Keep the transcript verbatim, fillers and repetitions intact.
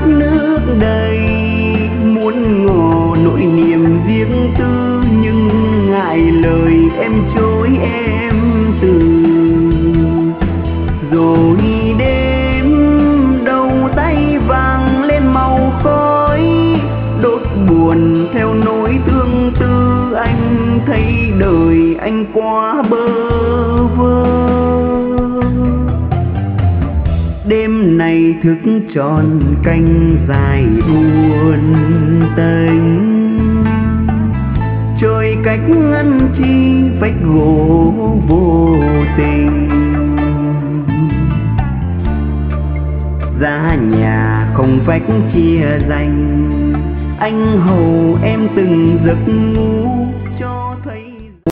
nước đầy, muốn ngỏ nỗi niềm riêng tư nhưng ngại lời em chối em từ. Rồi đêm đầu tay vàng lên màu khói, đốt buồn theo nỗi tương tư. Anh thấy đời anh quá bơ vơ. Đêm này thức tròn canh dài buồn tênh, trời cách ngăn chi vách gỗ vô tình. Ra nhà không vách chia ranh, anh hầu em từng giấc ngủ.